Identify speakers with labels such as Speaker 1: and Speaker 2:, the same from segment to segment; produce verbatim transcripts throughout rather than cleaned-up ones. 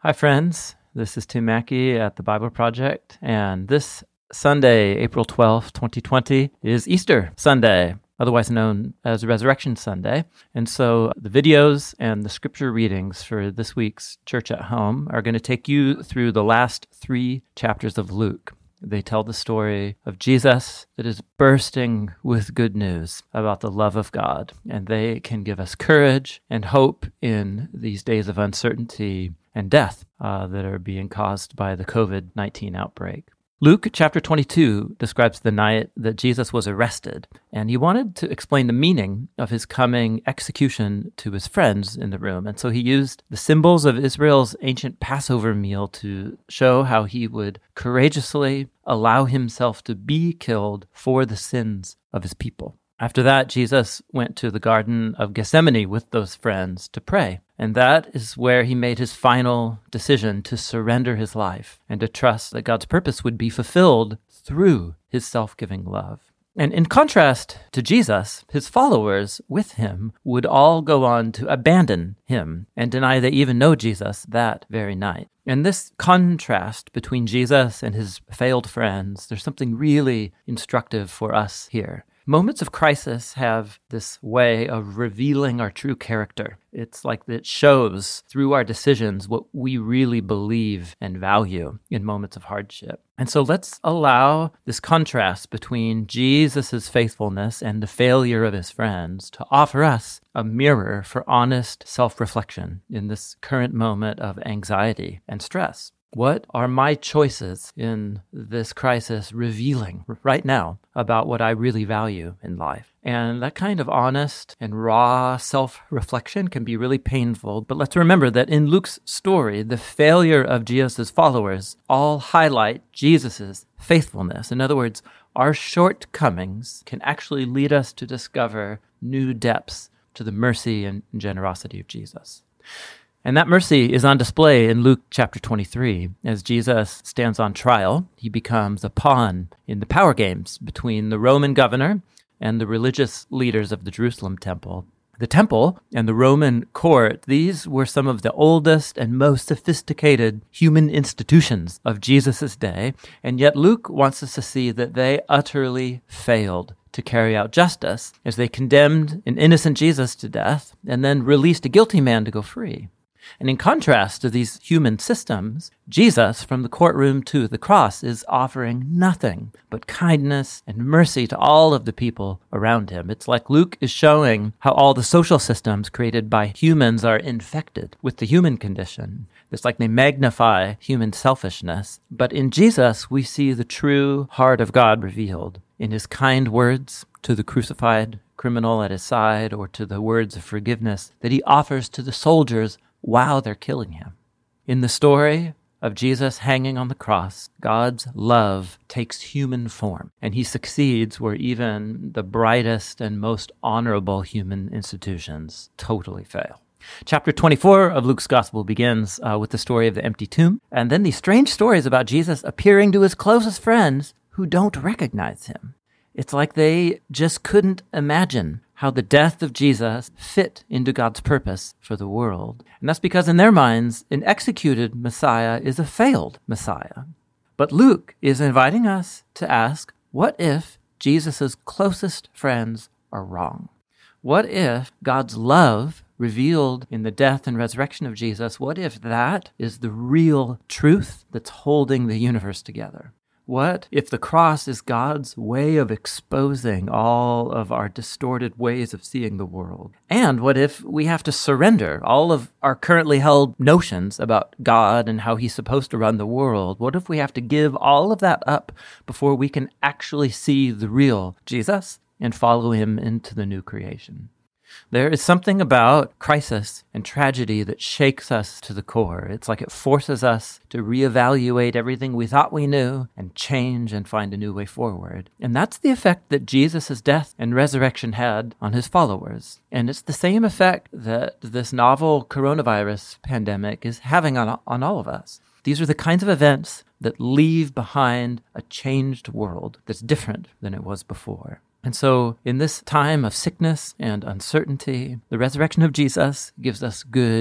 Speaker 1: Hi, friends. This is Tim Mackey at the Bible Project, and this Sunday, April twelfth, twenty twenty, is Easter Sunday, otherwise known as Resurrection Sunday. And so the videos and the scripture readings for this week's Church at Home are going to take you through the last three chapters of Luke. They tell the story of Jesus that is bursting with good news about the love of God, and they can give us courage and hope in these days of uncertainty and death uh, that are being caused by the covid nineteen outbreak. Luke chapter twenty-two describes the night that Jesus was arrested, and he wanted to explain the meaning of his coming execution to his friends in the room. And so he used the symbols of Israel's ancient Passover meal to show how he would courageously allow himself to be killed for the sins of his people. After that, Jesus went to the Garden of Gethsemane with those friends to pray. And that is where he made his final decision to surrender his life and to trust that God's purpose would be fulfilled through his self-giving love. And in contrast to Jesus, his followers with him would all go on to abandon him and deny they even know Jesus that very night. And this contrast between Jesus and his failed friends, there's something really instructive for us here. Moments of crisis have this way of revealing our true character. It's like it shows through our decisions what we really believe and value in moments of hardship. And so let's allow this contrast between Jesus' faithfulness and the failure of his friends to offer us a mirror for honest self-reflection in this current moment of anxiety and stress. What are my choices in this crisis revealing right now about what I really value in life? And that kind of honest and raw self-reflection can be really painful. But let's remember that in Luke's story, the failure of Jesus' followers all highlight Jesus' faithfulness. In other words, our shortcomings can actually lead us to discover new depths to the mercy and generosity of Jesus. And that mercy is on display in Luke chapter twenty-three. As Jesus stands on trial, he becomes a pawn in the power games between the Roman governor and the religious leaders of the Jerusalem temple. The temple and the Roman court, these were some of the oldest and most sophisticated human institutions of Jesus' day, and yet Luke wants us to see that they utterly failed to carry out justice as they condemned an innocent Jesus to death and then released a guilty man to go free. And in contrast to these human systems, Jesus, from the courtroom to the cross, is offering nothing but kindness and mercy to all of the people around him. It's like Luke is showing how all the social systems created by humans are infected with the human condition. It's like they magnify human selfishness. But in Jesus, we see the true heart of God revealed in his kind words to the crucified criminal at his side, or to the words of forgiveness that he offers to the soldiers while they're killing him. In the story of Jesus hanging on the cross, God's love takes human form, and he succeeds where even the brightest and most honorable human institutions totally fail. Chapter twenty-four of Luke's Gospel begins uh, with the story of the empty tomb, and then these strange stories about Jesus appearing to his closest friends who don't recognize him. It's like they just couldn't imagine how the death of Jesus fit into God's purpose for the world. And that's because in their minds, an executed Messiah is a failed Messiah. But Luke is inviting us to ask, what if Jesus' closest friends are wrong? What if God's love revealed in the death and resurrection of Jesus, what if that is the real truth that's holding the universe together? What if the cross is God's way of exposing all of our distorted ways of seeing the world? And what if we have to surrender all of our currently held notions about God and how he's supposed to run the world? What if we have to give all of that up before we can actually see the real Jesus and follow him into the new creation? There is something about crisis and tragedy that shakes us to the core. It's like it forces us to reevaluate everything we thought we knew and change and find a new way forward. And that's the effect that Jesus' death and resurrection had on his followers. And it's the same effect that this novel coronavirus pandemic is having on, on all of us. These are the kinds of events that leave behind a changed world that's different than it was before. And so in this time of sickness and uncertainty, the resurrection of Jesus gives us good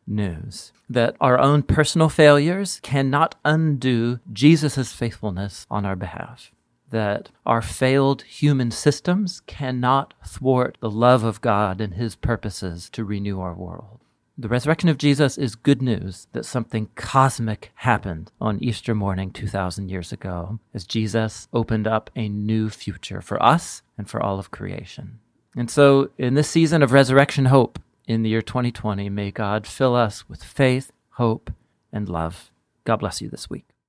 Speaker 1: news. That our own personal failures cannot undo Jesus' faithfulness on our behalf. That our failed human systems cannot thwart the love of God and his purposes to renew our world. The resurrection of Jesus is good news that something cosmic happened on Easter morning two thousand years ago as Jesus opened up a new future for us and for all of creation. And so in this season of resurrection hope in the year twenty twenty, may God fill us with faith, hope, and love. God bless you this week.